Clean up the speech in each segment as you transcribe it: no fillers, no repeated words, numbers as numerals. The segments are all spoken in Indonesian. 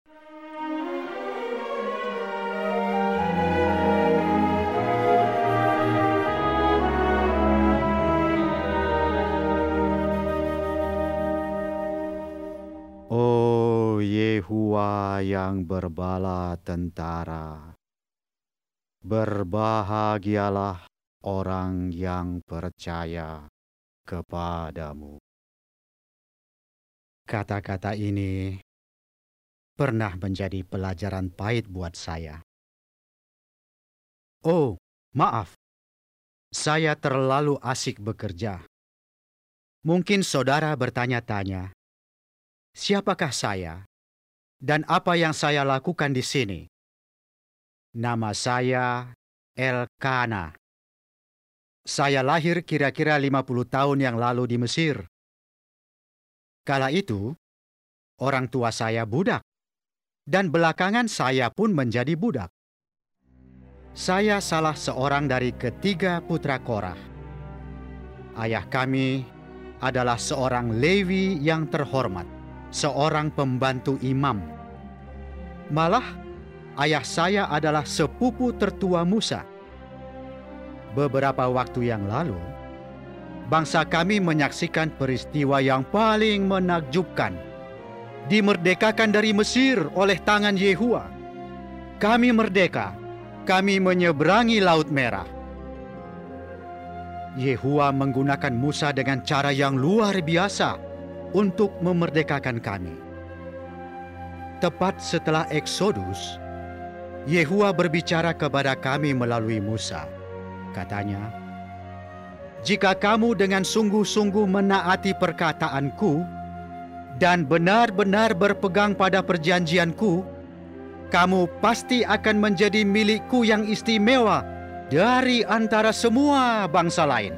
Oh Yehua yang berbala tentara, berbahagialah orang yang percaya kepadamu. Kata-kata ini pernah menjadi pelajaran pahit buat saya. Oh, maaf, saya terlalu asik bekerja. Mungkin saudara bertanya-tanya, siapakah saya dan apa yang saya lakukan di sini? Nama saya Elkana. Saya lahir kira-kira 50 tahun yang lalu di Mesir. Kala itu, orang tua saya budak, dan belakangan saya pun menjadi budak. Saya salah seorang dari ketiga putra Korah. Ayah kami adalah seorang Lewi yang terhormat, seorang pembantu imam. Malah, ayah saya adalah sepupu tertua Musa. Beberapa waktu yang lalu, bangsa kami menyaksikan peristiwa yang paling menakjubkan. Dimerdekakan dari Mesir oleh tangan Yehua. Kami merdeka. Kami menyeberangi Laut Merah. Yehua menggunakan Musa dengan cara yang luar biasa untuk memerdekakan kami. Tepat setelah Eksodus, Yehua berbicara kepada kami melalui Musa. Katanya, "Jika kamu dengan sungguh-sungguh menaati perkataanku dan benar-benar berpegang pada perjanjianku, kamu pasti akan menjadi milikku yang istimewa dari antara semua bangsa lain."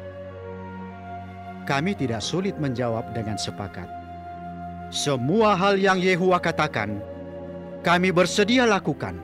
Kami tidak sulit menjawab dengan sepakat. Semua hal yang Yehua katakan, kami bersedia lakukan.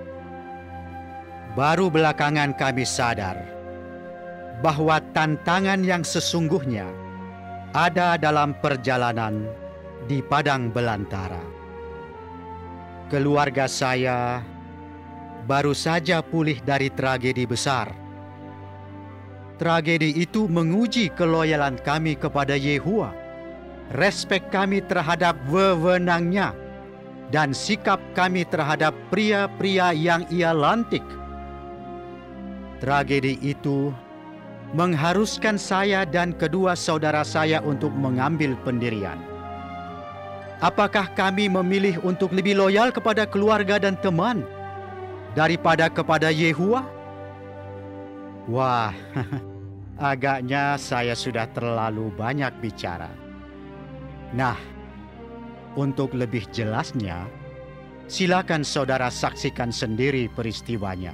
Baru belakangan kami sadar bahwa tantangan yang sesungguhnya ada dalam perjalanan di padang belantara. Keluarga saya baru saja pulih dari tragedi besar. Tragedi itu menguji keloyalan kami kepada Yehua, respek kami terhadap wewenangnya, dan sikap kami terhadap pria-pria yang ia lantik. Tragedi itu mengharuskan saya dan kedua saudara saya untuk mengambil pendirian. Apakah kami memilih untuk lebih loyal kepada keluarga dan teman daripada kepada Yehua? Wah, agaknya saya sudah terlalu banyak bicara. Nah, untuk lebih jelasnya, silakan saudara saksikan sendiri peristiwanya.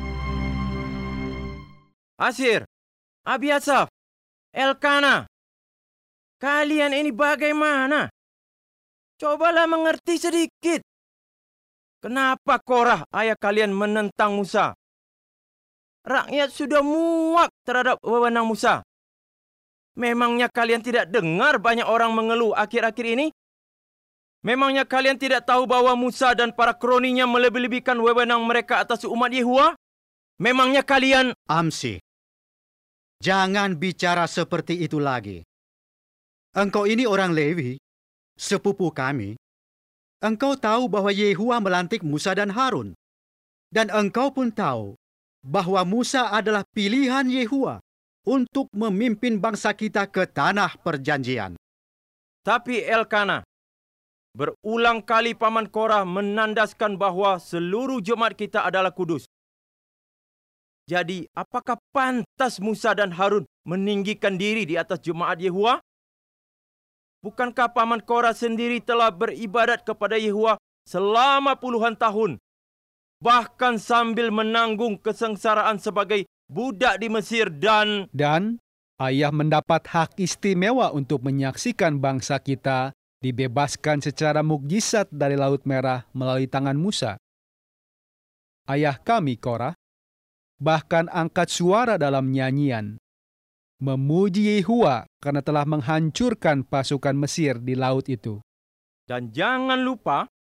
Asir, Abiasaf, Elkana, kalian ini bagaimana? Cobalah mengerti sedikit. Kenapa Korah ayah kalian menentang Musa? Rakyat sudah muak terhadap wewenang Musa. Memangnya kalian tidak dengar banyak orang mengeluh akhir-akhir ini? Memangnya kalian tidak tahu bahwa Musa dan para kroninya melebih-lebihkan wewenang mereka atas umat Yehua? Memangnya kalian... Amsi, jangan bicara seperti itu lagi. Engkau ini orang Lewi, sepupu kami. Engkau tahu bahwa Yehua melantik Musa dan Harun. Dan engkau pun tahu bahwa Musa adalah pilihan Yehua untuk memimpin bangsa kita ke tanah perjanjian. Tapi Elkana, berulang kali Paman Korah menandaskan bahwa seluruh jemaat kita adalah kudus. Jadi, apakah pantas Musa dan Harun meninggikan diri di atas jemaat Yehua? Bukankah Paman Korah sendiri telah beribadat kepada Yehua selama puluhan tahun, bahkan sambil menanggung kesengsaraan sebagai budak di Mesir dan ayah mendapat hak istimewa untuk menyaksikan bangsa kita dibebaskan secara mukjizat dari Laut Merah melalui tangan Musa. Ayah kami, Korah, bahkan angkat suara dalam nyanyian, memuji Yehua karena telah menghancurkan pasukan Mesir di laut itu. Dan jangan lupa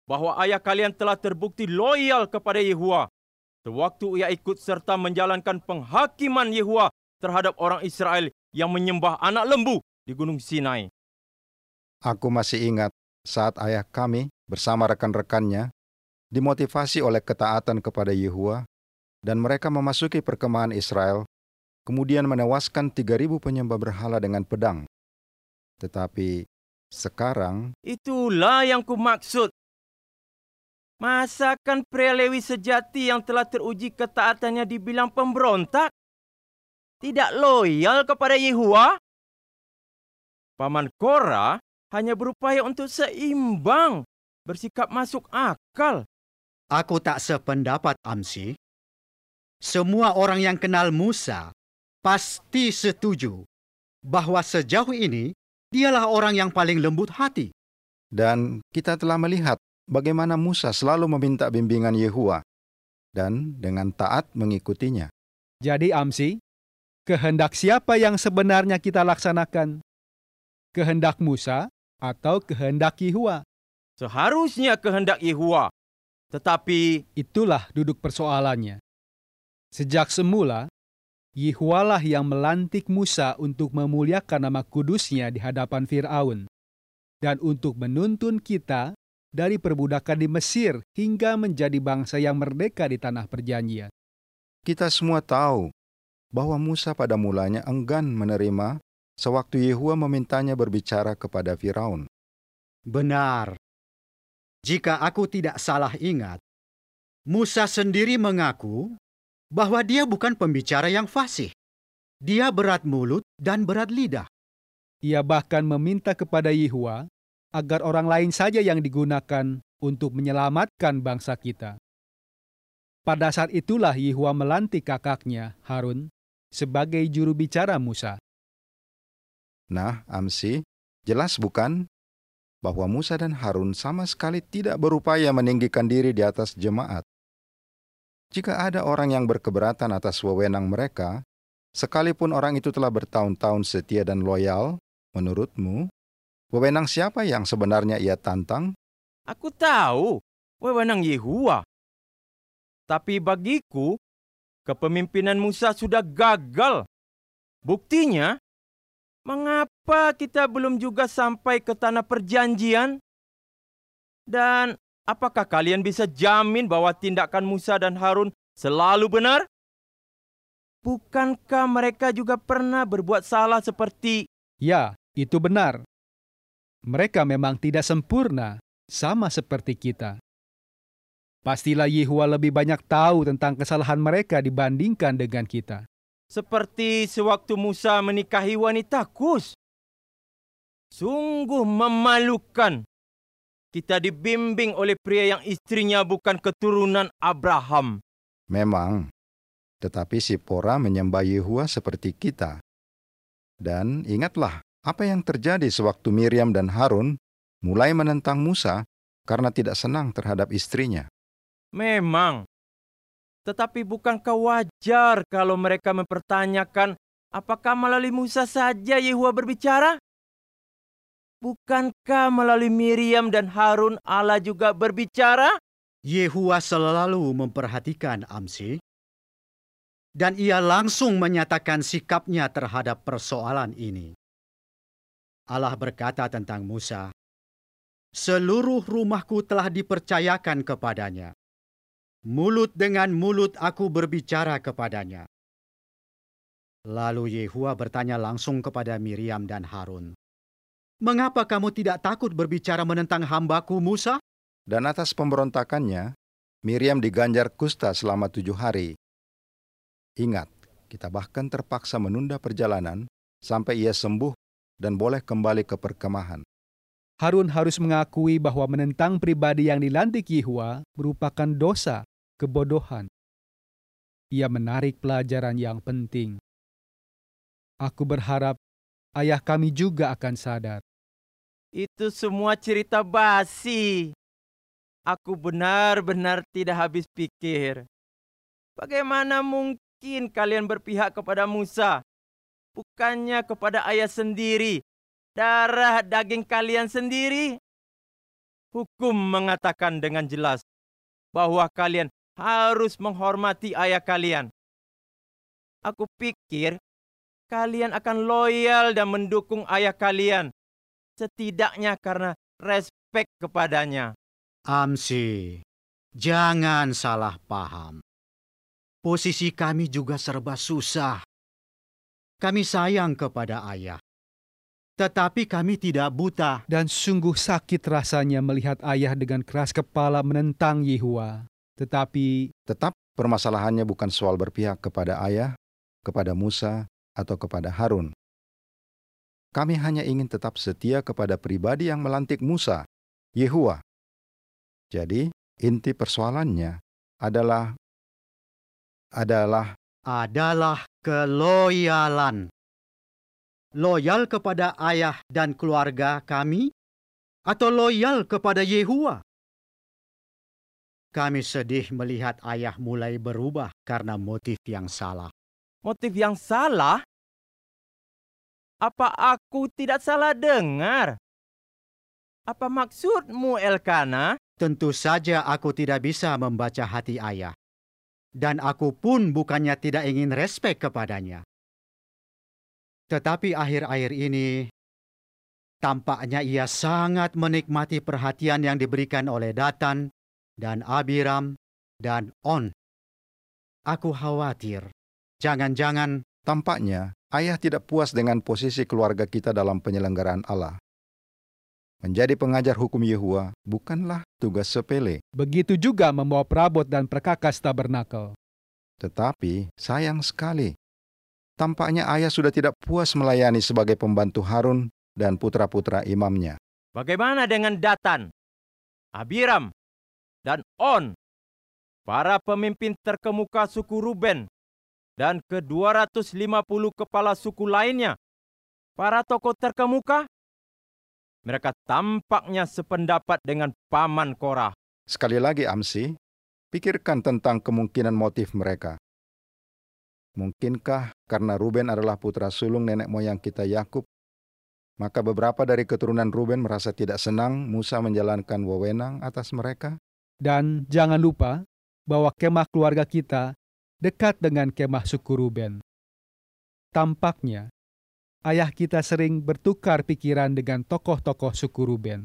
bahwa ayah kalian telah terbukti loyal kepada Yehowa sewaktu ia ikut serta menjalankan penghakiman Yehowa terhadap orang Israel yang menyembah anak lembu di Gunung Sinai. Aku masih ingat saat ayah kami bersama rekan-rekannya dimotivasi oleh ketaatan kepada Yehowa dan mereka memasuki perkemahan Israel, kemudian menewaskan 3.000 penyembah berhala dengan pedang. Tetapi sekarang, Itulah yang kumaksud. Masakan pria Lewi sejati yang telah teruji ketaatannya dibilang pemberontak? Tidak loyal kepada Yehowa? Paman Korah hanya berupaya untuk seimbang, bersikap masuk akal. Aku tak sependapat, Amsi. Semua orang yang kenal Musa pasti setuju bahwa sejauh ini dialah orang yang paling lembut hati. dan kita telah melihat bagaimana Musa selalu meminta bimbingan Yehowa dan dengan taat mengikutinya. Jadi Amsi, kehendak siapa yang sebenarnya kita laksanakan? Kehendak Musa atau kehendak Yehowa? Seharusnya kehendak Yehowa. Tetapi Itulah duduk persoalannya. Sejak semula, Yehowalah yang melantik Musa untuk memuliakan nama kudusnya di hadapan Firaun dan untuk menuntun kita dari perbudakan di Mesir hingga menjadi bangsa yang merdeka di tanah perjanjian. Kita semua tahu bahwa Musa pada mulanya enggan menerima sewaktu Yehowa memintanya berbicara kepada Firaun. Benar. Jika aku tidak salah ingat, Musa sendiri mengaku bahwa dia bukan pembicara yang fasih. Dia berat mulut dan berat lidah. Ia bahkan meminta kepada Yehowa agar orang lain saja yang digunakan untuk menyelamatkan bangsa kita. Pada saat itulah Yehowa melantik kakaknya, Harun, sebagai juru bicara Musa. Nah, Amsi, jelas bukan bahwa Musa dan Harun sama sekali tidak berupaya meninggikan diri di atas jemaat. Jika ada orang yang berkeberatan atas wewenang mereka, sekalipun orang itu telah bertahun-tahun setia dan loyal, menurutmu, wewenang siapa yang sebenarnya ia tantang? aku tahu wewenang Yehowa. Tapi bagiku, kepemimpinan Musa sudah gagal. Buktinya, mengapa kita belum juga sampai ke tanah perjanjian? Dan apakah kalian bisa jamin bahwa tindakan Musa dan Harun selalu benar? Bukankah mereka juga pernah berbuat salah seperti Ya, itu benar. Mereka memang tidak sempurna, sama seperti kita. Pastilah Yehowa lebih banyak tahu tentang kesalahan mereka dibandingkan dengan kita. sewaktu Musa menikahi wanita Kus? Sungguh memalukan. Kita dibimbing oleh pria yang istrinya bukan keturunan Abraham. Memang, tetapi Sipora menyembah Yehowa seperti kita. Dan ingatlah apa yang terjadi sewaktu Miriam dan Harun mulai menentang Musa karena tidak senang terhadap istrinya. Memang. Tetapi bukankah wajar kalau mereka mempertanyakan apakah melalui Musa saja Yehowa berbicara? Bukankah melalui Miriam dan Harun Allah juga berbicara? Yehowa selalu memperhatikan Amsi, dan ia langsung menyatakan sikapnya terhadap persoalan ini. Allah berkata tentang Musa, "Seluruh rumahku telah dipercayakan kepadanya. Mulut dengan mulut aku berbicara kepadanya." Lalu Yehowa bertanya langsung kepada Miriam dan Harun, "Mengapa kamu tidak takut berbicara menentang hambaku Musa?" Dan atas pemberontakannya, Miriam diganjar kusta selama 7 hari. Ingat, kita bahkan terpaksa menunda perjalanan sampai ia sembuh dan boleh kembali ke perkemahan. Harun harus mengakui bahwa menentang pribadi yang dilantik Yehowa merupakan dosa, kebodohan. Ia menarik pelajaran yang penting. Aku berharap ayah kami juga akan sadar. Itu semua cerita basi. Aku benar-benar tidak habis pikir. Bagaimana mungkin kalian berpihak kepada Musa, bukannya kepada ayah sendiri, darah daging kalian sendiri? Hukum mengatakan dengan jelas bahwa kalian harus menghormati ayah kalian. Aku pikir kalian akan loyal dan mendukung ayah kalian, setidaknya karena respek kepadanya. Amsi, jangan salah paham. Posisi kami juga serba susah. Kami sayang kepada ayah. Tetapi kami tidak buta. Dan sungguh sakit rasanya melihat ayah dengan keras kepala menentang Yehua. Tetapi Tetap permasalahannya bukan soal berpihak kepada ayah, kepada Musa, atau kepada Harun. Kami hanya ingin tetap setia kepada pribadi yang melantik Musa, Yehua. Jadi, inti persoalannya adalah Keloyalan. Loyal kepada ayah dan keluarga kami, atau loyal kepada Yehua? Kami sedih melihat ayah mulai berubah karena motif yang salah. Motif yang salah? Apa aku tidak salah dengar? Apa maksudmu, Elkana? Tentu saja aku tidak bisa membaca hati ayah. Dan aku pun bukannya tidak ingin respek kepadanya. Tetapi akhir-akhir ini, tampaknya ia sangat menikmati perhatian yang diberikan oleh Datan dan Abiram dan On. Aku khawatir, jangan-jangan tampaknya ayah tidak puas dengan posisi keluarga kita dalam penyelenggaraan Allah. Menjadi pengajar hukum Yehua bukanlah tugas sepele. begitu juga membawa perabot dan perkakas tabernakel. Tetapi sayang sekali, tampaknya ayah sudah tidak puas melayani sebagai pembantu Harun dan putra-putra imamnya. Bagaimana dengan Datan, Abiram, dan On, para pemimpin terkemuka suku Ruben, dan ke-250 kepala suku lainnya, para tokoh terkemuka? Mereka tampaknya sependapat dengan paman Korah. Sekali lagi Amsi, pikirkan tentang kemungkinan motif mereka. Mungkinkah karena Ruben adalah putra sulung nenek moyang kita Yakub, maka beberapa dari keturunan Ruben merasa tidak senang Musa menjalankan wewenang atas mereka? Dan jangan lupa bahwa kemah keluarga kita dekat dengan kemah suku Ruben. Tampaknya, ayah kita sering bertukar pikiran dengan tokoh-tokoh suku Ruben.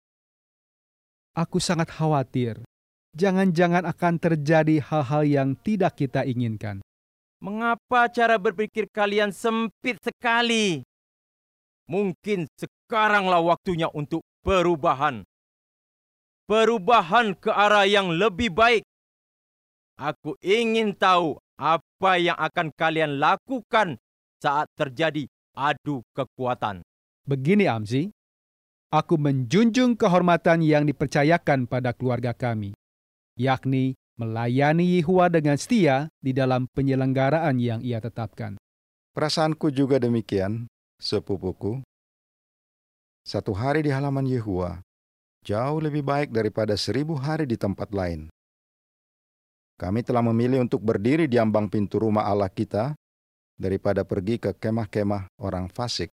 Aku sangat khawatir, jangan-jangan akan terjadi hal-hal yang tidak kita inginkan. Mengapa cara berpikir kalian sempit sekali? Mungkin sekaranglah waktunya untuk perubahan. Perubahan ke arah yang lebih baik. Aku ingin tahu apa yang akan kalian lakukan saat terjadi adu kekuatan. Begini Amzi, aku menjunjung kehormatan yang dipercayakan pada keluarga kami, yakni melayani Yehua dengan setia di dalam penyelenggaraan yang ia tetapkan. Perasaanku juga demikian, sepupuku. 1 hari di halaman Yehua jauh lebih baik daripada 1000 hari di tempat lain. Kami telah memilih untuk berdiri di ambang pintu rumah Allah kita daripada pergi ke kemah-kemah orang fasik.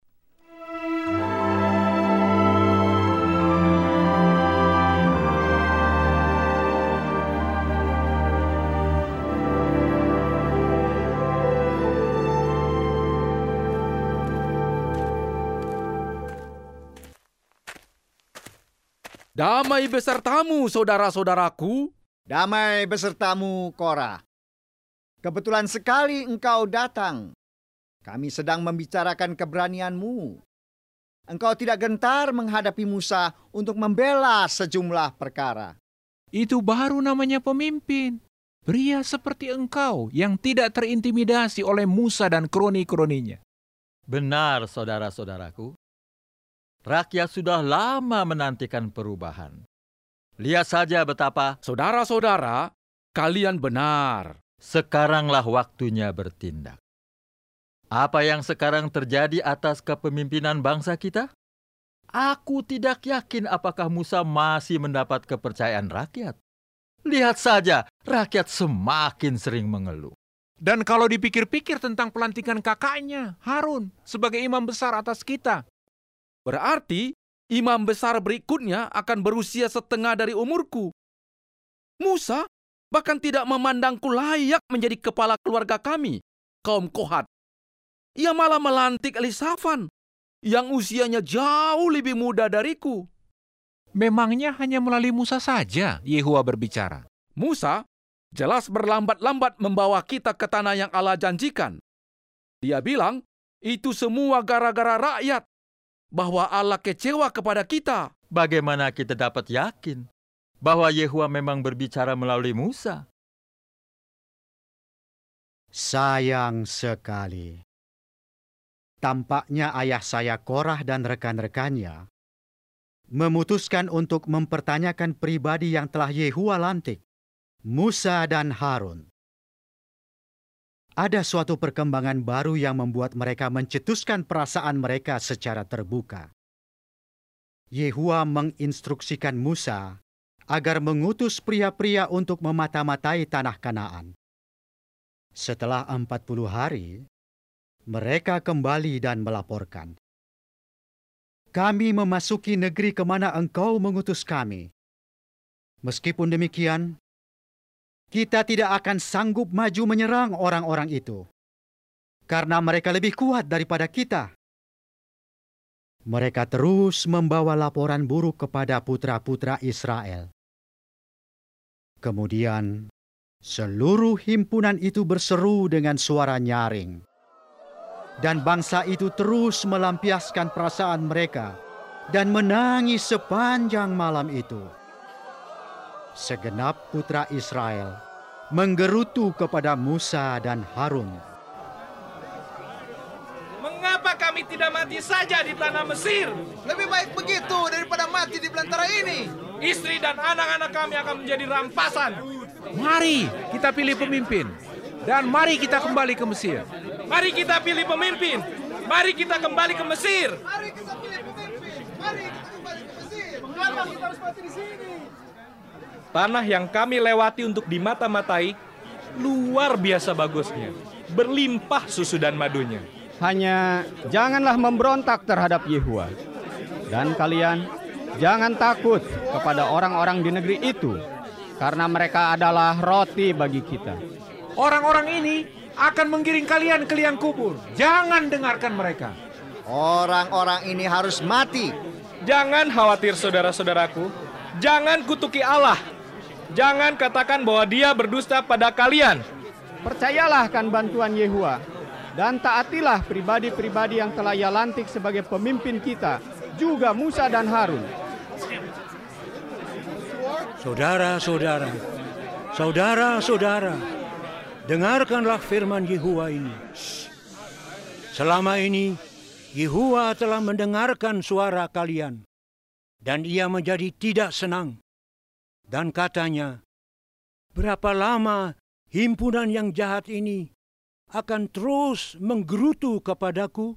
Damai besertamu, saudara-saudaraku. Damai besertamu, Korah. Kebetulan sekali engkau datang. Kami sedang membicarakan keberanianmu. Engkau tidak gentar menghadapi Musa untuk membela sejumlah perkara. Itu baru namanya pemimpin. Pria seperti engkau yang tidak terintimidasi oleh Musa dan kroni-kroninya. Benar, saudara-saudaraku. Rakyat sudah lama menantikan perubahan. Lihat saja betapa Saudara-saudara, kalian benar. sekaranglah waktunya bertindak. Apa yang sekarang terjadi atas kepemimpinan bangsa kita? Aku tidak yakin apakah Musa masih mendapat kepercayaan rakyat. Lihat saja, rakyat semakin sering mengeluh. Dan kalau dipikir-pikir tentang pelantikan kakaknya, Harun, sebagai imam besar atas kita, berarti imam besar berikutnya akan berusia setengah dari umurku. Musa bahkan tidak memandangku layak menjadi kepala keluarga kami, kaum Kohat. Ia malah melantik Elisafan, yang usianya jauh lebih muda dariku. Memangnya hanya melalui Musa saja Yehuwa berbicara? Musa jelas berlambat-lambat membawa kita ke tanah yang Allah janjikan. Dia bilang, itu semua gara-gara rakyat, bahwa Allah kecewa kepada kita. Bagaimana kita dapat yakin bahwa Yehuwa memang berbicara melalui Musa? Sayang sekali. Tampaknya ayah saya Korah dan rekan-rekannya memutuskan untuk mempertanyakan pribadi yang telah Yehuwa lantik, Musa dan Harun. Ada suatu perkembangan baru yang membuat mereka mencetuskan perasaan mereka secara terbuka. Yehuwa menginstruksikan Musa agar mengutus pria-pria untuk memata-matai tanah Kanaan. Setelah 40 hari, mereka kembali dan melaporkan, "Kami memasuki negeri kemana engkau mengutus kami. Meskipun demikian, kita tidak akan sanggup maju menyerang orang-orang itu, karena mereka lebih kuat daripada kita." Mereka terus membawa laporan buruk kepada putra-putra Israel. Kemudian, seluruh himpunan itu berseru dengan suara nyaring. Dan bangsa itu terus melampiaskan perasaan mereka dan menangis sepanjang malam itu. Segenap putra Israel menggerutu kepada Musa dan Harun. Mengapa kami tidak mati saja di tanah Mesir? Lebih baik begitu daripada mati di belantara ini. Istri dan anak-anak kami akan menjadi rampasan. Mari kita pilih pemimpin. Dan mari kita kembali ke Mesir. Mari kita pilih pemimpin. Mari kita kembali ke Mesir. Mari kita pilih pemimpin. Mari kita kembali ke Mesir. Mengapa kita harus mati di sini? Tanah yang kami lewati untuk dimata-matai luar biasa bagusnya. Berlimpah susu dan madunya. Hanya janganlah memberontak terhadap Yehuwa. Dan kalian jangan takut kepada orang-orang di negeri itu, karena mereka adalah roti bagi kita. Orang-orang ini akan menggiring kalian ke liang kubur. Jangan dengarkan mereka. Orang-orang ini harus mati. Jangan khawatir saudara-saudaraku. Jangan kutuki Allah. Jangan katakan bahwa dia berdusta pada kalian. Percayalah akan bantuan Yehuwa. Dan taatilah pribadi-pribadi yang telah ia lantik sebagai pemimpin kita. Juga Musa dan Harun. Saudara-saudara. Saudara-saudara. Dengarkanlah firman Yehuwa ini. Selama ini, Yehuwa telah mendengarkan suara kalian, dan ia menjadi tidak senang. Dan katanya, berapa lama himpunan yang jahat ini akan terus menggerutu kepadaku?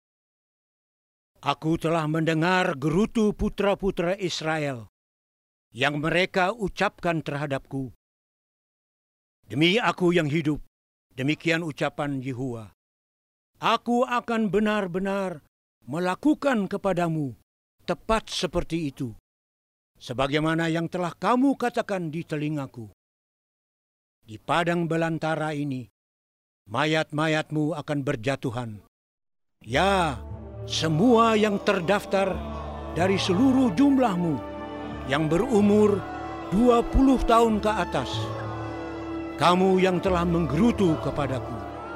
Aku telah mendengar gerutu putra-putra Israel yang mereka ucapkan terhadapku. Demi aku yang hidup, demikian ucapan Yehuwa. Aku akan benar-benar melakukan kepadamu tepat seperti itu, sebagaimana yang telah kamu katakan di telingaku. Di padang belantara ini, mayat-mayatmu akan berjatuhan. Ya, semua yang terdaftar dari seluruh jumlahmu yang berumur 20 tahun ke atas. Kamu yang telah menggerutu kepadaku.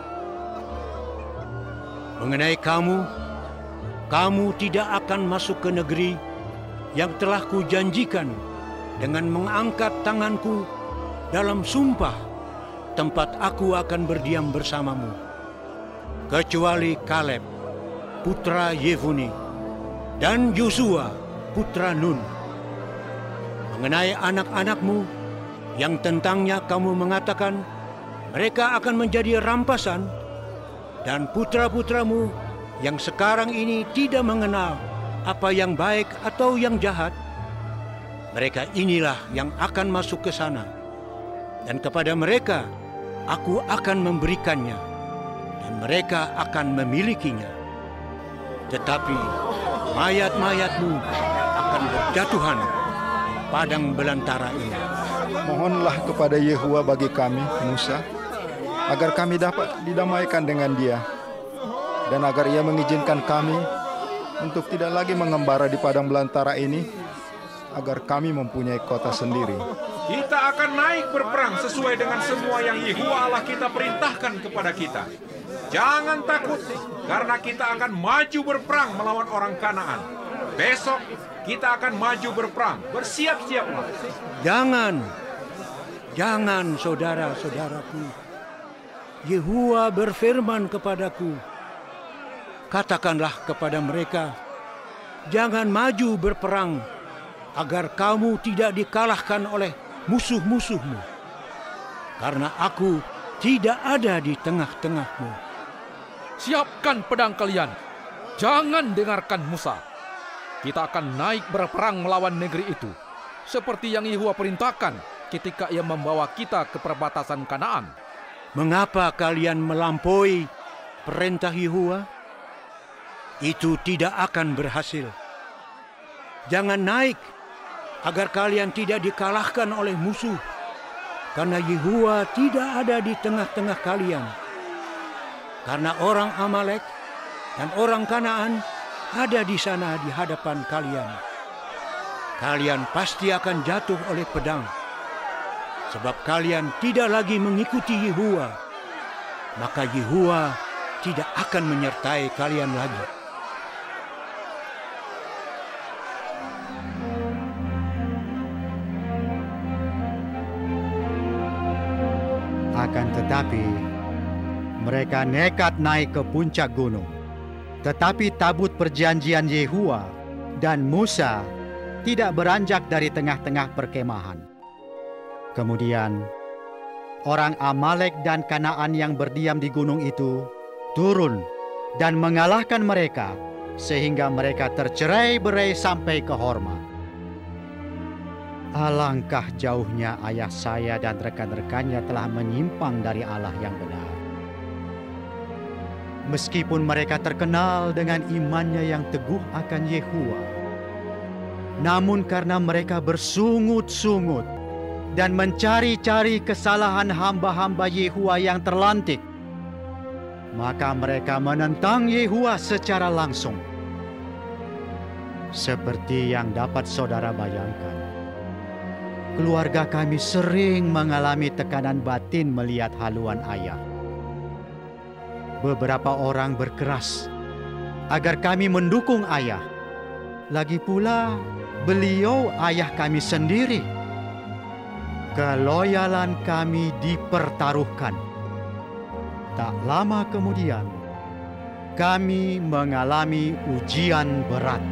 Mengenai kamu, kamu tidak akan masuk ke negeri yang telah kujanjikan dengan mengangkat tanganku dalam sumpah tempat aku akan berdiam bersamamu. Kecuali Kaleb, putra Yefune, dan Yosua, putra Nun. Mengenai anak-anakmu, yang tentangnya kamu mengatakan mereka akan menjadi rampasan, dan putra-putramu yang sekarang ini tidak mengenal apa yang baik atau yang jahat, mereka inilah yang akan masuk ke sana, dan kepada mereka aku akan memberikannya, dan mereka akan memilikinya. Tetapi mayat-mayatmu akan berjatuhan padang belantara ini. Mohonlah kepada Yehuwa bagi kami, Musa, agar kami dapat didamaikan dengan Dia, dan agar Ia mengizinkan kami untuk tidak lagi mengembara di padang belantara ini, agar kami mempunyai kota sendiri. Kita akan naik berperang sesuai dengan semua yang Yehuwa Allah kita perintahkan kepada kita. Jangan takut, karena kita akan maju berperang melawan orang Kanaan. Besok kita akan maju berperang. Bersiap-siaplah. Jangan saudara-saudaraku. Yehuwa berfirman kepadaku, katakanlah kepada mereka, jangan maju berperang, agar kamu tidak dikalahkan oleh musuh-musuhmu. Karena aku tidak ada di tengah-tengahmu. Siapkan pedang kalian. Jangan dengarkan Musa. Kita akan naik berperang melawan negeri itu, seperti yang Yehuwa perintahkan ketika Ia membawa kita ke perbatasan Kanaan. Mengapa kalian melampaui perintah Yehuwa? Itu tidak akan berhasil. Jangan naik, agar kalian tidak dikalahkan oleh musuh, karena Yehuwa tidak ada di tengah-tengah kalian. Karena orang Amalek dan orang Kanaan ada di sana di hadapan kalian. Kalian pasti akan jatuh oleh pedang, sebab kalian tidak lagi mengikuti Yehuwa. Maka Yehuwa tidak akan menyertai kalian lagi. Akan tetapi, mereka nekat naik ke puncak gunung. Tetapi tabut perjanjian Yehuwa dan Musa tidak beranjak dari tengah-tengah perkemahan. Kemudian, orang Amalek dan Kanaan yang berdiam di gunung itu turun dan mengalahkan mereka, sehingga mereka tercerai-berai sampai ke Horma. Alangkah jauhnya ayah saya dan rekan-rekannya telah menyimpang dari Allah yang benar. Meskipun mereka terkenal dengan imannya yang teguh akan Yehuwa, namun karena mereka bersungut-sungut dan mencari-cari kesalahan hamba-hamba Yehuwa yang terlantik, maka mereka menentang Yehuwa secara langsung. Seperti yang dapat saudara bayangkan, keluarga kami sering mengalami tekanan batin melihat haluan ayah. Beberapa orang berkeras agar kami mendukung ayah. Lagi pula, beliau ayah kami sendiri. Keloyalan kami dipertaruhkan. Tak lama kemudian, kami mengalami ujian berat.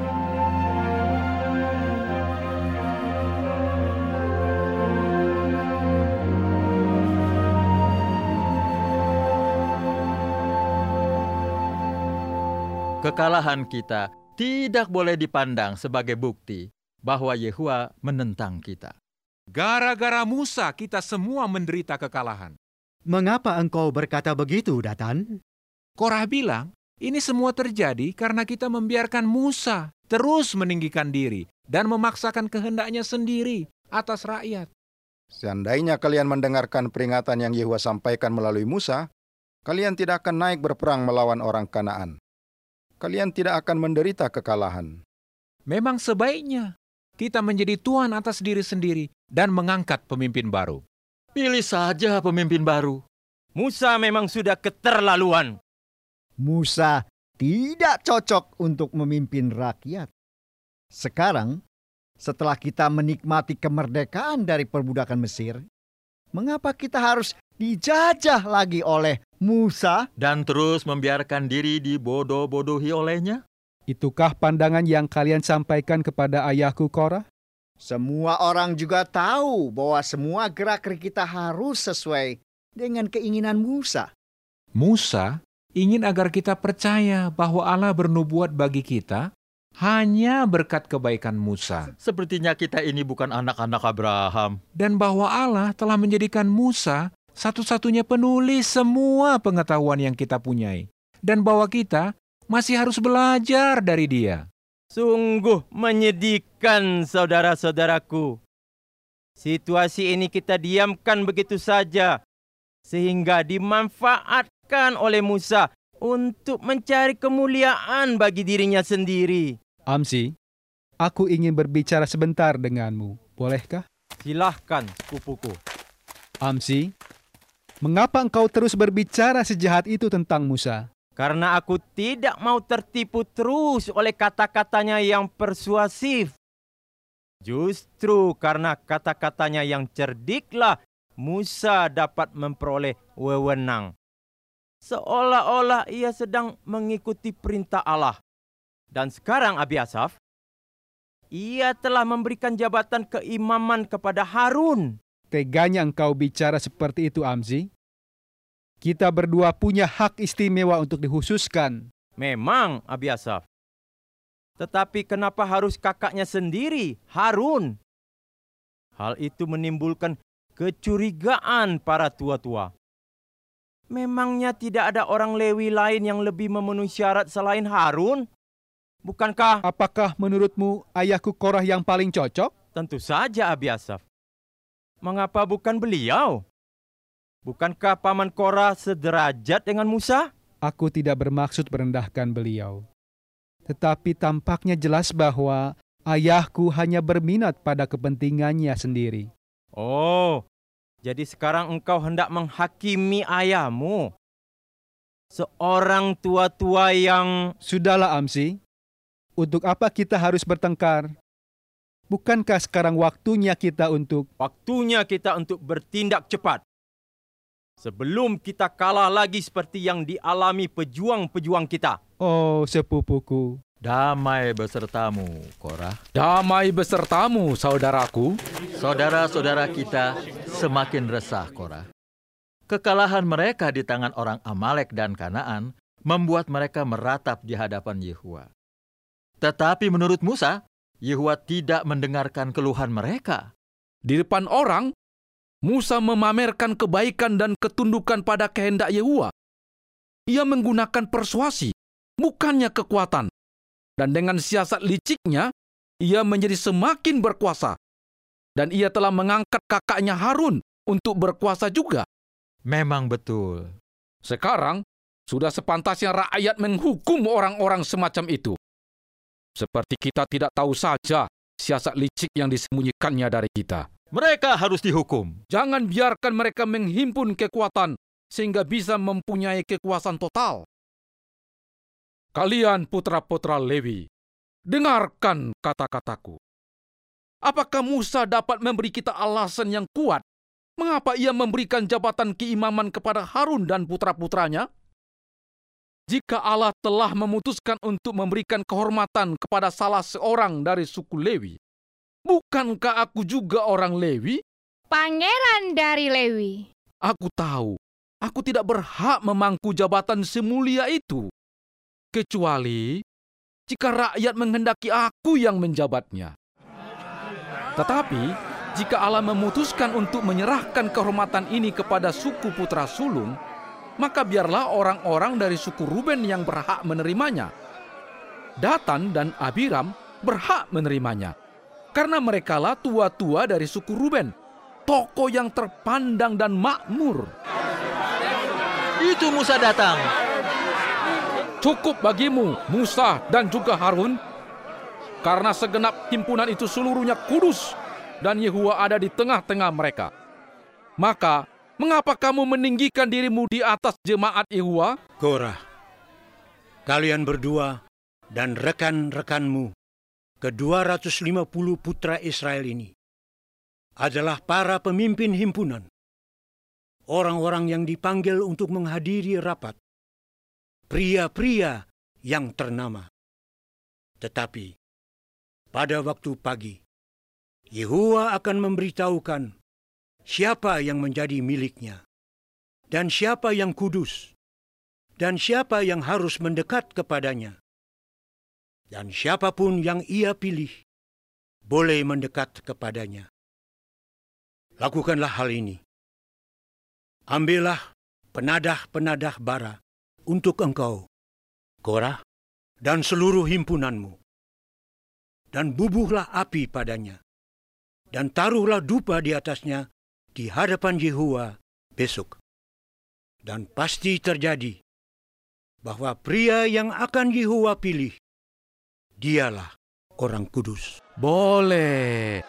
Kekalahan kita tidak boleh dipandang sebagai bukti bahwa Yehuwa menentang kita. Gara-gara Musa kita semua menderita kekalahan. Mengapa engkau berkata begitu, Datan? Korah bilang, ini semua terjadi karena kita membiarkan Musa terus meninggikan diri dan memaksakan kehendaknya sendiri atas rakyat. Seandainya kalian mendengarkan peringatan yang Yehuwa sampaikan melalui Musa, kalian tidak akan naik berperang melawan orang Kanaan. Kalian tidak akan menderita kekalahan. Memang sebaiknya kita menjadi tuan atas diri sendiri dan mengangkat pemimpin baru. Pilih saja pemimpin baru. Musa memang sudah keterlaluan. Musa tidak cocok untuk memimpin rakyat. Sekarang, setelah kita menikmati kemerdekaan dari perbudakan Mesir, mengapa kita harus dijajah lagi oleh Musa? Dan terus membiarkan diri dibodoh-bodohi olehnya? Itukah pandangan yang kalian sampaikan kepada ayahku Korah? Semua orang juga tahu bahwa semua gerak-gerik kita harus sesuai dengan keinginan Musa. Musa ingin agar kita percaya bahwa Allah bernubuat bagi kita hanya berkat kebaikan Musa. Sepertinya kita ini bukan anak-anak Abraham. Dan bahwa Allah telah menjadikan Musa satu-satunya penulis semua pengetahuan yang kita punyai. Dan bahwa kita masih harus belajar dari dia. Sungguh menyedihkan, saudara-saudaraku. Situasi ini kita diamkan begitu saja, sehingga dimanfaatkan oleh Musa untuk mencari kemuliaan bagi dirinya sendiri. Amsi, aku ingin berbicara sebentar denganmu. Bolehkah? Silahkan, sepupuku. Amsi, mengapa engkau terus berbicara sejahat itu tentang Musa? Karena aku tidak mau tertipu terus oleh kata-katanya yang persuasif. Justru karena kata-katanya yang cerdiklah Musa dapat memperoleh wewenang. Seolah-olah ia sedang mengikuti perintah Allah. Dan sekarang Abiasaf, ia telah memberikan jabatan keimaman kepada Harun. Teganya engkau bicara seperti itu, Amsi. Kita berdua punya hak istimewa untuk dikhususkan. Memang, Abiasaf. Tetapi kenapa harus kakaknya sendiri, Harun? Hal itu menimbulkan kecurigaan para tua-tua. Memangnya tidak ada orang Lewi lain yang lebih memenuhi syarat selain Harun? Bukankah? Apakah menurutmu ayahku Korah yang paling cocok? Tentu saja, Abiasaf. Mengapa bukan beliau? Bukankah paman Korah sederajat dengan Musa? Aku tidak bermaksud merendahkan beliau. Tetapi tampaknya jelas bahwa ayahku hanya berminat pada kepentingannya sendiri. Oh, jadi sekarang engkau hendak menghakimi ayahmu? Seorang tua-tua yang... Sudahlah, Amsi. Untuk apa kita harus bertengkar? Bukankah sekarang waktunya kita untuk... Waktunya kita untuk bertindak cepat. Sebelum kita kalah lagi seperti yang dialami pejuang-pejuang kita. Oh, sepupuku. Damai besertamu, Korah. Damai besertamu, saudaraku. Saudara-saudara kita semakin resah, Korah. Kekalahan mereka di tangan orang Amalek dan Kanaan membuat mereka meratap di hadapan Yehuwa. Tetapi menurut Musa, Yehuwa tidak mendengarkan keluhan mereka. Di depan orang, Musa memamerkan kebaikan dan ketundukan pada kehendak Yehuwa. Ia menggunakan persuasi, bukannya kekuatan. Dan dengan siasat liciknya, ia menjadi semakin berkuasa. Dan ia telah mengangkat kakaknya Harun untuk berkuasa juga. Memang betul. Sekarang, sudah sepantasnya rakyat menghukum orang-orang semacam itu. Seperti kita tidak tahu saja siasat licik yang disembunyikannya dari kita. Mereka harus dihukum. Jangan biarkan mereka menghimpun kekuatan sehingga bisa mempunyai kekuasaan total. Kalian putra-putra Lewi, dengarkan kata-kataku. Apakah Musa dapat memberi kita alasan yang kuat mengapa ia memberikan jabatan keimaman kepada Harun dan putra-putranya? Jika Allah telah memutuskan untuk memberikan kehormatan kepada salah seorang dari suku Lewi, bukankah aku juga orang Lewi? Pangeran dari Lewi. Aku tahu, aku tidak berhak memangku jabatan semulia itu. Kecuali jika rakyat menghendaki aku yang menjabatnya. Tetapi, jika Allah memutuskan untuk menyerahkan kehormatan ini kepada suku putra sulung, maka biarlah orang-orang dari suku Ruben yang berhak menerimanya. Datan dan Abiram berhak menerimanya. Karena merekalah tua-tua dari suku Ruben, tokoh yang terpandang dan makmur. Itu Musa datang. Cukup bagimu, Musa dan juga Harun, karena segenap himpunan itu seluruhnya kudus, dan Yehuwa ada di tengah-tengah mereka. Maka, mengapa kamu meninggikan dirimu di atas jemaat Yehuwa? Korah, kalian berdua dan rekan-rekanmu, ke-250 putra Israel ini, adalah para pemimpin himpunan, orang-orang yang dipanggil untuk menghadiri rapat, pria-pria yang ternama. Tetapi, pada waktu pagi, Yehuwa akan memberitahukan siapa yang menjadi miliknya, dan siapa yang kudus, dan siapa yang harus mendekat kepadanya. Dan siapapun yang ia pilih, boleh mendekat kepadanya. Lakukanlah hal ini. Ambillah penadah-penadah bara untuk engkau, Korah, dan seluruh himpunanmu. dan bubuhlah api padanya, dan taruhlah dupa di atasnya di hadapan Yehuwa besok. Dan pasti terjadi bahwa pria yang akan Yehuwa pilih, dialah orang kudus. Boleh.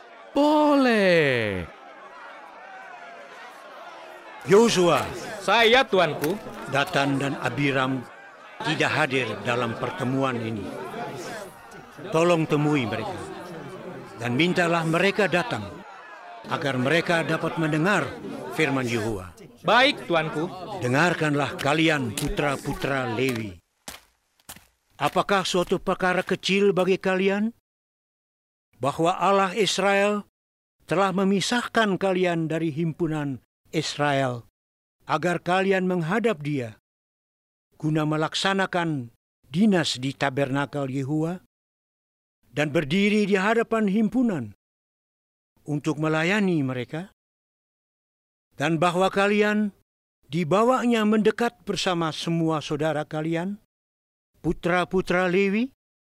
Yosua, Saya, Tuanku. Datan dan Abiram tidak hadir dalam pertemuan ini. Tolong temui mereka dan mintalah mereka datang agar mereka dapat mendengar firman Yehuwa. Baik, Tuanku. Dengarkanlah kalian putra-putra Lewi. Apakah suatu perkara kecil bagi kalian bahwa Allah Israel telah memisahkan kalian dari himpunan Israel agar kalian menghadap Dia guna melaksanakan dinas di tabernakel Yehuwa dan berdiri di hadapan himpunan untuk melayani mereka, dan bahwa kalian dibawanya mendekat bersama semua saudara kalian, putra-putra Lewi?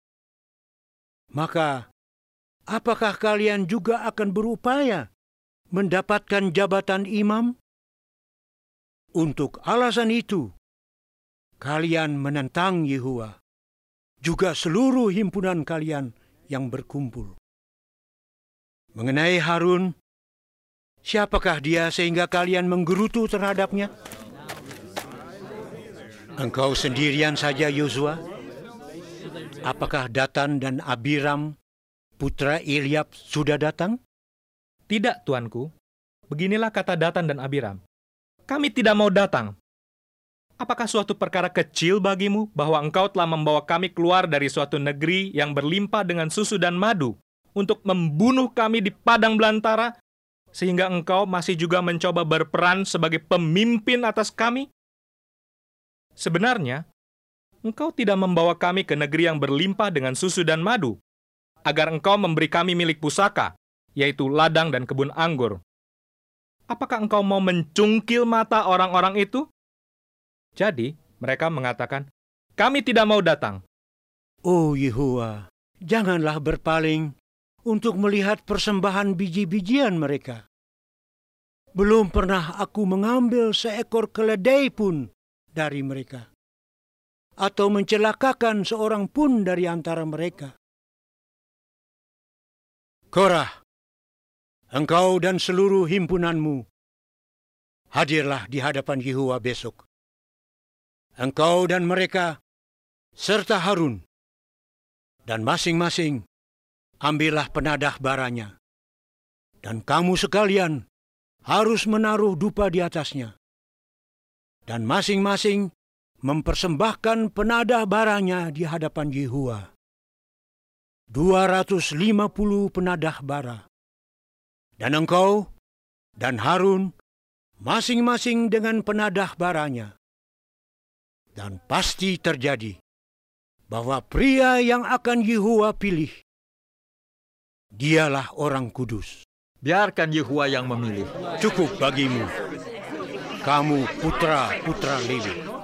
Maka, apakah kalian juga akan berupaya mendapatkan jabatan imam? Untuk alasan itu, kalian menentang Yehuwa, juga seluruh himpunan kalian yang berkumpul. Mengenai Harun, siapakah dia sehingga kalian menggerutu terhadapnya? Engkau sendirian saja, Yosua? Apakah Datan dan Abiram, putra Eliab, sudah datang? Tidak, Tuanku. Beginilah kata Datan dan Abiram. Kami tidak mau datang. Apakah suatu perkara kecil bagimu bahwa engkau telah membawa kami keluar dari suatu negeri yang berlimpah dengan susu dan madu untuk membunuh kami di padang belantara, sehingga engkau masih juga mencoba berperan sebagai pemimpin atas kami? Sebenarnya, engkau tidak membawa kami ke negeri yang berlimpah dengan susu dan madu, agar engkau memberi kami milik pusaka, yaitu ladang dan kebun anggur. Apakah engkau mau mencungkil mata orang-orang itu? Jadi, mereka mengatakan, kami tidak mau datang. Oh Yehuwa, janganlah berpaling untuk melihat persembahan biji-bijian mereka. Belum pernah aku mengambil seekor keledai pun dari mereka, atau mencelakakan seorang pun dari antara mereka. Korah, engkau dan seluruh himpunanmu, hadirlah di hadapan Yehuwa besok. Engkau dan mereka, serta Harun, dan masing-masing ambillah penadah baranya, dan kamu sekalian harus menaruh dupa di atasnya, dan masing-masing mempersembahkan penadah baranya di hadapan Yehuwa. 250 penadah bara. Dan engkau dan Harun masing-masing dengan penadah baranya. Dan pasti terjadi bahwa pria yang akan Yehuwa pilih, dialah orang kudus. Biarkan Yehuwa yang memilih. Cukup bagimu, kamu putra-putra Lewi.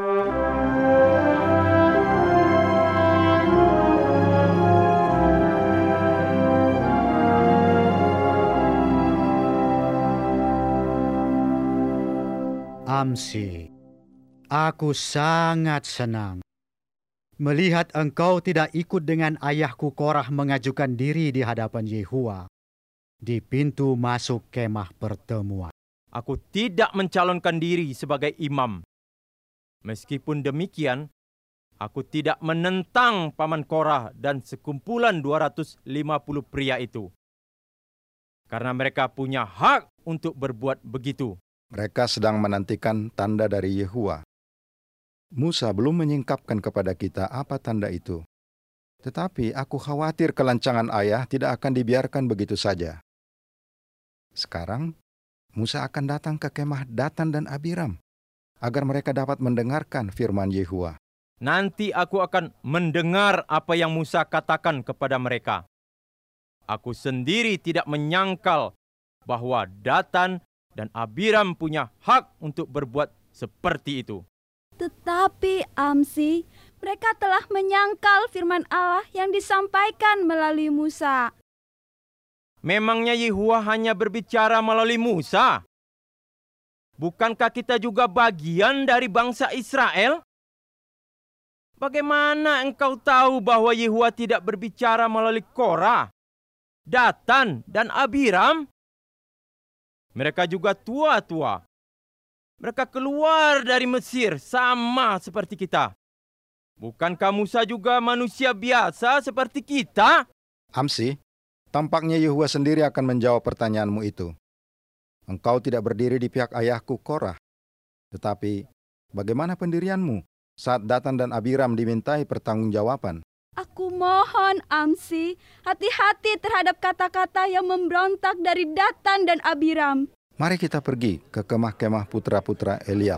Amsi, aku sangat senang melihat engkau tidak ikut dengan ayahku Korah mengajukan diri di hadapan Yehuwa di pintu masuk kemah pertemuan. Aku tidak mencalonkan diri sebagai imam. Meskipun demikian, aku tidak menentang paman Korah dan sekumpulan 250 pria itu. Karena mereka punya hak untuk berbuat begitu. Mereka sedang menantikan tanda dari Yehuwa. Musa belum menyingkapkan kepada kita apa tanda itu. Tetapi aku khawatir kelancangan ayah tidak akan dibiarkan begitu saja. Sekarang, Musa akan datang ke kemah Datan dan Abiram, agar mereka dapat mendengarkan firman Yehuwa. Nanti aku akan mendengar apa yang Musa katakan kepada mereka. Aku sendiri tidak menyangkal bahwa Datan dan Abiram punya hak untuk berbuat seperti itu. Tetapi Amsi, mereka telah menyangkal firman Allah yang disampaikan melalui Musa. Memangnya Yehua hanya berbicara melalui Musa? Bukankah kita juga bagian dari bangsa Israel? Bagaimana engkau tahu bahwa Yehua tidak berbicara melalui Korah, Datan, dan Abiram? Mereka juga tua-tua. Mereka keluar dari Mesir sama seperti kita. Bukankah Musa juga manusia biasa seperti kita? Amsi, tampaknya Yehua sendiri akan menjawab pertanyaanmu itu. Engkau tidak berdiri di pihak ayahku Korah. Tetapi, bagaimana pendirianmu saat Datan dan Abiram dimintai pertanggungjawaban? Aku mohon, Amsi, hati-hati terhadap kata-kata yang memberontak dari Datan dan Abiram. Mari kita pergi ke kemah-kemah putra-putra Eliab.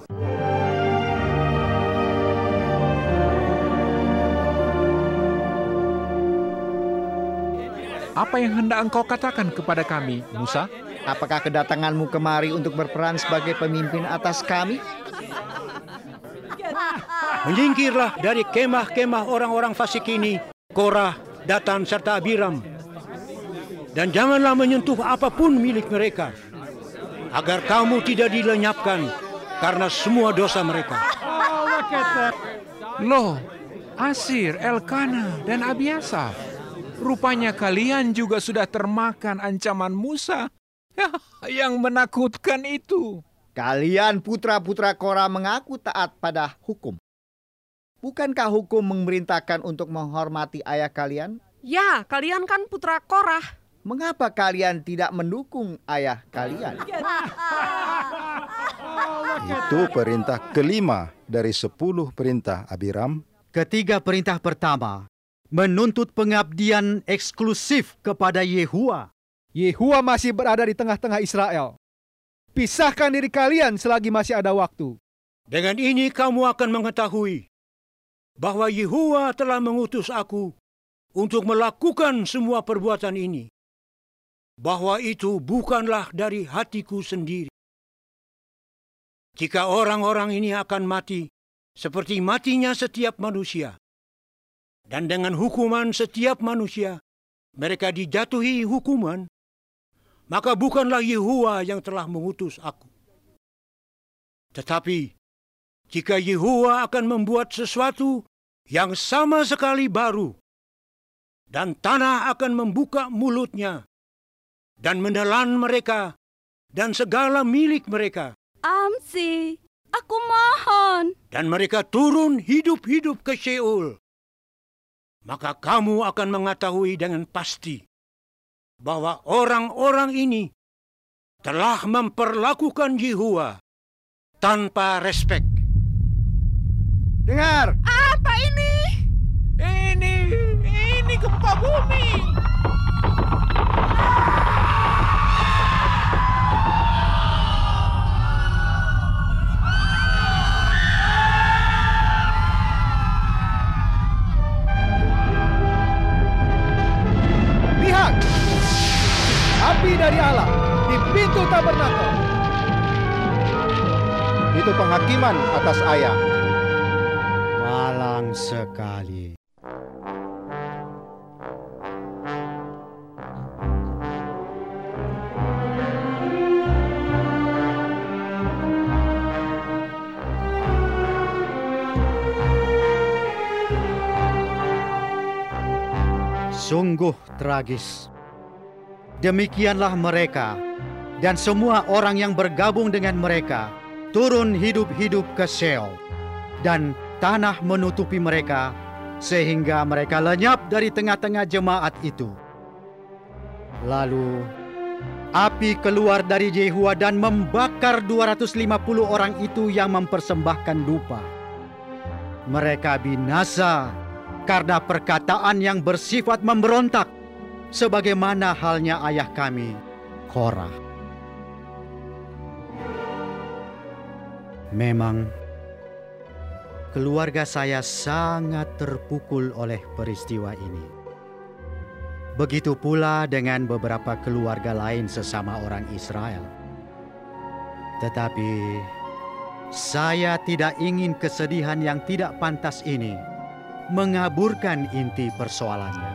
Apa yang hendak engkau katakan kepada kami, Musa? Apakah kedatanganmu kemari untuk berperan sebagai pemimpin atas kami? Menyingkirlah dari kemah-kemah orang-orang fasik ini, Korah, Datan, serta Abiram. Dan janganlah menyentuh apapun milik mereka, agar kamu tidak dilenyapkan karena semua dosa mereka. Loh, Asir, Elkana, dan Abiasaf. Rupanya kalian juga sudah termakan ancaman Musa. Yang menakutkan itu. Kalian putra-putra Korah mengaku taat pada hukum. Bukankah hukum memerintahkan untuk menghormati ayah kalian? Ya, kalian kan putra Korah. Mengapa kalian tidak mendukung ayah kalian? Itu perintah kelima dari 10 perintah Abiram. Ketiga perintah pertama menuntut pengabdian eksklusif kepada Yehua. Yehua masih berada di tengah-tengah Israel. Pisahkan diri kalian selagi masih ada waktu. Dengan ini kamu akan mengetahui bahwa Yehua telah mengutus aku untuk melakukan semua perbuatan ini. Bahwa itu bukanlah dari hatiku sendiri. Jika orang-orang ini akan mati seperti matinya setiap manusia, dan dengan hukuman setiap manusia mereka dijatuhi hukuman, maka bukanlah Yehua yang telah mengutus aku. Tetapi jika Yehua akan membuat sesuatu yang sama sekali baru, dan tanah akan membuka mulutnya dan menelan mereka dan segala milik mereka. Amsi, aku mohon. Dan mereka turun hidup-hidup ke Sheol. Maka kamu akan mengetahui dengan pasti bahwa orang-orang ini telah memperlakukan Yehua tanpa respek. Dengar! Apa ini? Ini gempa bumi. Lihat! Api dari Allah di pintu tabernakel. Itu penghakiman atas ayah. Malang sekali. Sungguh tragis. Demikianlah mereka dan semua orang yang bergabung dengan mereka turun hidup-hidup ke Sheol, dan tanah menutupi mereka sehingga mereka lenyap dari tengah-tengah jemaat itu. Lalu api keluar dari Yehua dan membakar 250 orang itu yang mempersembahkan dupa. Mereka binasa karena perkataan yang bersifat memberontak, sebagaimana halnya ayah kami, Korah. Memang, keluarga saya sangat terpukul oleh peristiwa ini. Begitu pula dengan beberapa keluarga lain sesama orang Israel. Tetapi, saya tidak ingin kesedihan yang tidak pantas ini mengaburkan inti persoalannya.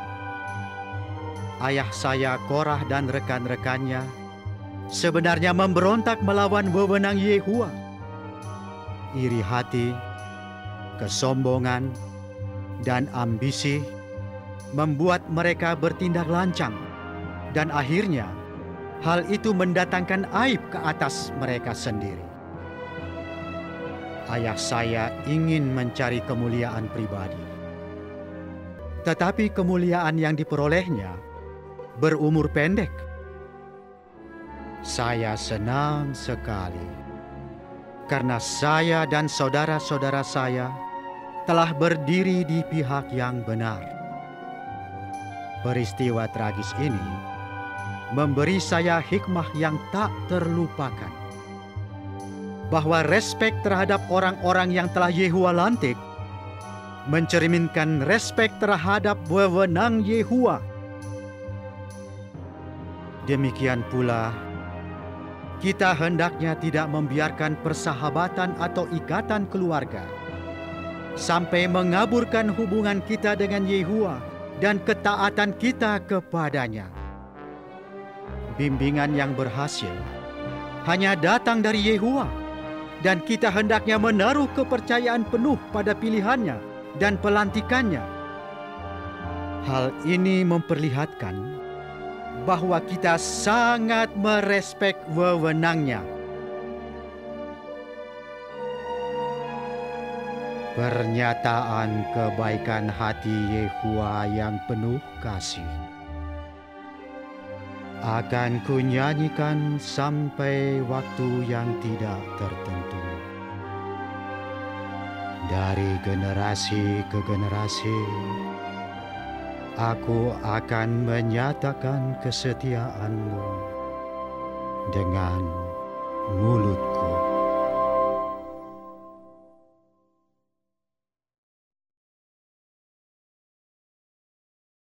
Ayah saya Korah dan rekan-rekannya sebenarnya memberontak melawan wewenang Yehua. Iri hati, kesombongan, dan ambisi membuat mereka bertindak lancang, dan akhirnya hal itu mendatangkan aib ke atas mereka sendiri. Ayah saya ingin mencari kemuliaan pribadi, tetapi kemuliaan yang diperolehnya berumur pendek. Saya senang sekali karena saya dan saudara-saudara saya telah berdiri di pihak yang benar. Peristiwa tragis ini memberi saya hikmah yang tak terlupakan, bahwa respek terhadap orang-orang yang telah Yehua lantik mencerminkan respek terhadap wewenang Yehua. Demikian pula, kita hendaknya tidak membiarkan persahabatan atau ikatan keluarga sampai mengaburkan hubungan kita dengan Yehua dan ketaatan kita kepadanya. Bimbingan yang berhasil hanya datang dari Yehua, dan kita hendaknya menaruh kepercayaan penuh pada pilihannya dan pelantikannya. Hal ini memperlihatkan bahwa kita sangat merespek wewenangnya. Pernyataan kebaikan hati Yehua yang penuh kasih akan kunyanyikan sampai waktu yang tidak tertentu. Dari generasi ke generasi, aku akan menyatakan kesetiaan-Mu dengan